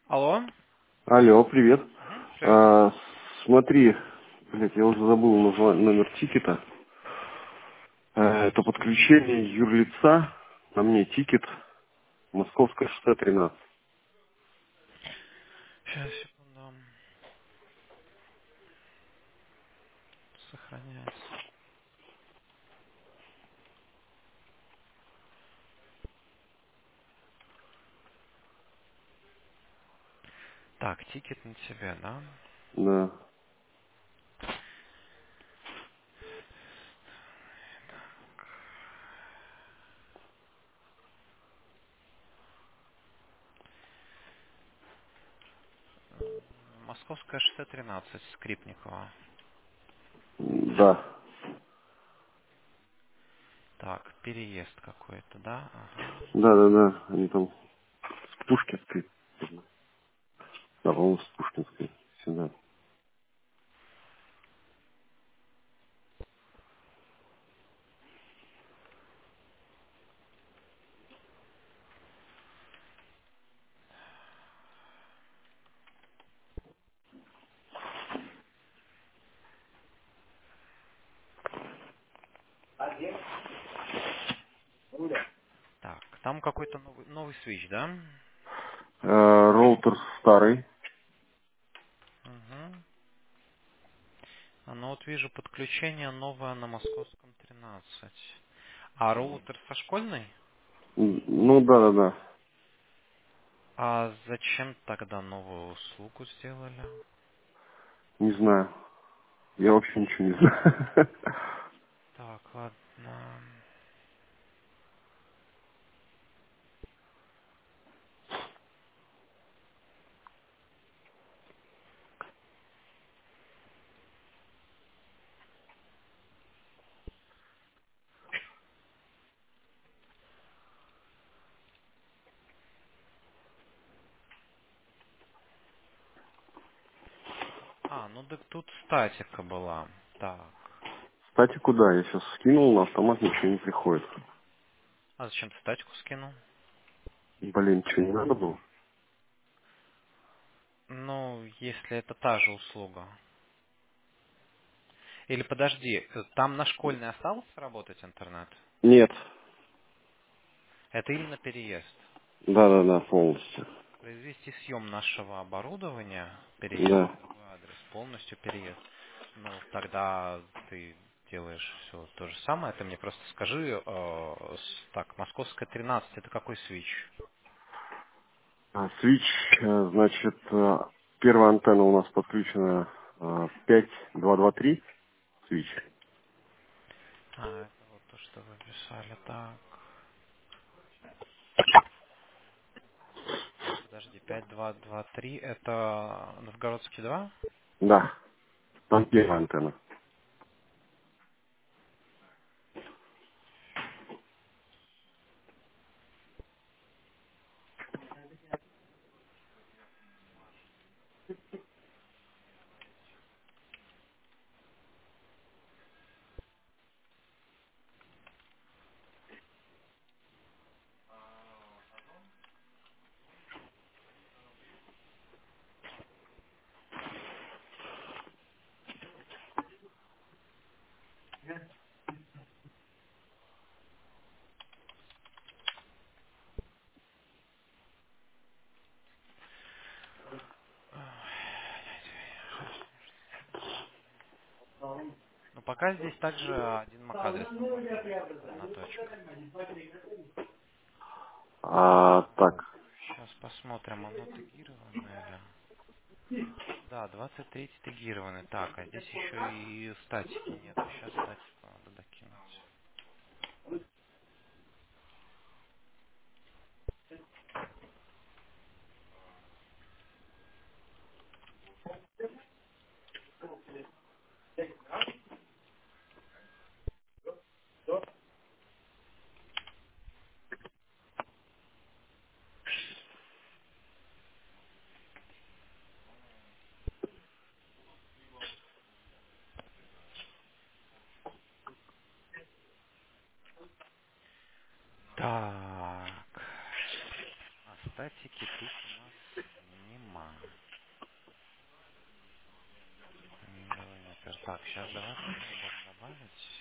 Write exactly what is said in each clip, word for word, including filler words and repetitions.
Алло? Алло, привет. Мгм, привет. А, смотри, блядь, я уже забыл назва- номер тикета. А, это подключение юрлица. На мне тикет Московское шоссе тринадцать. Сейчас, секунду. Сохраняется. Так, тикет на тебя, да? Да. Московское шоссе тринадцать, Скрипникова. Да. Так, переезд какой-то, да? Ага. Да, да, да. Они там с Пушкинской. Да, по-моему, с Пушкинской. Сюда. Так, там какой-то новый, новый свич, да? А, роутер старый. Угу. А ну вот вижу подключение новое на Московском тринадцать. А роутер со школьной? М, Ну, да, да, да. А зачем тогда новую услугу сделали? Не знаю. Я вообще ничего не знаю. Так, ладно. А, ну так тут статика была. Так. Кстати, куда? Я сейчас скинул, на автомат ничего не приходит. А зачем ты статику скинул? Блин, что, не надо было? Ну, если это та же услуга. Или подожди, э, там на школьной осталось работать интернет? Нет. Это именно переезд. Да, да, да, полностью. Произвести съем нашего оборудования, переезд Да. на другой адрес, полностью переезд. Ну, тогда ты делаешь все то же самое. Ты мне просто скажи, э, с- так, Московская тринадцать, это какой свич? А, Switch, э, значит, э, первая антенна у нас подключена э, пять два два три Switch. А, это вот то, что вы писали, так. Подожди, пять два два три это Новгородский два? Да, там первая антенна. Ну, пока здесь также один эм эй-адрес работает. Одна точка. А, так, Сейчас посмотрим, оно тегировано или... Да, двадцать три тегированы. Так, а здесь еще и статики нету. Сейчас статику надо докинуть. нормально. Давай например. Так, сейчас давай попробуем добавить.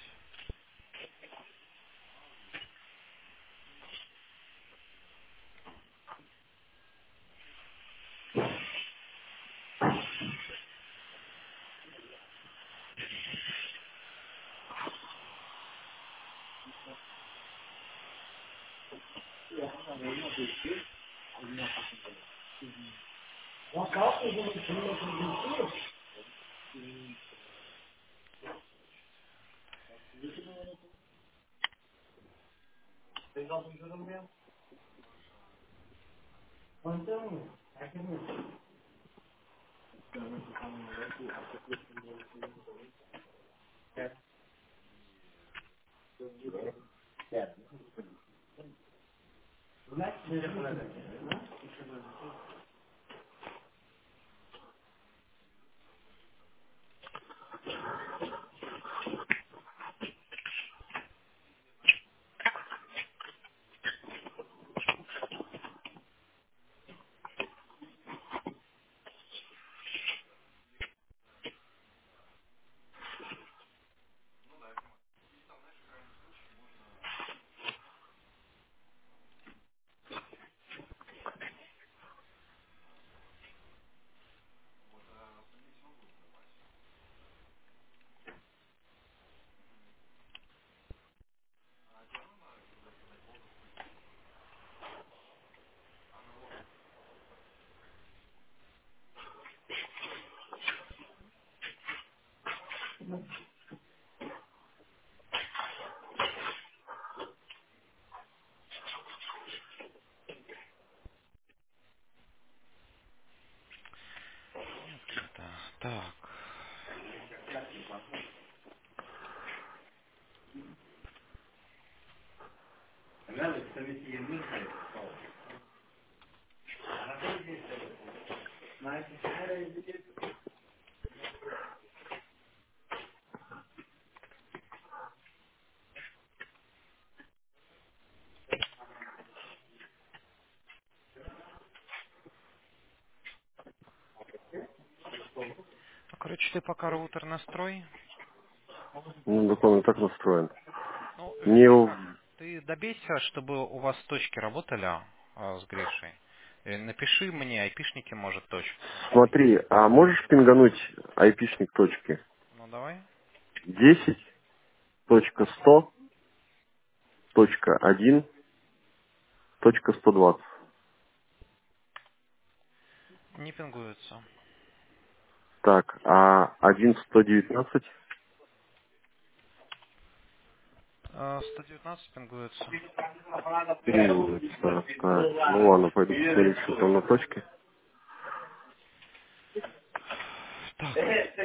Нет кита. Так. Ну, короче, ты пока роутер настрой. Ну, так он и так настроен. Ну, Мне видишь его... как? Ты добейся, чтобы у вас точки работали а, с Гришей. Э, Напиши мне, айпишники, может, точку найти. Смотри, а можешь пингануть айпишник точки? Ну, давай. десять точка сто точка один точка сто двадцать. Не пингуются. Так, а один сто девятнадцать. А, сто девятнадцать пингуются. М, Так, так. Ну ладно, пойду посмотрю, что там на точке. Так,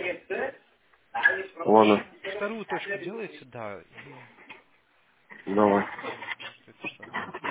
Ладно, вторую точку делайте, да, и давай. ладно, может это что-то.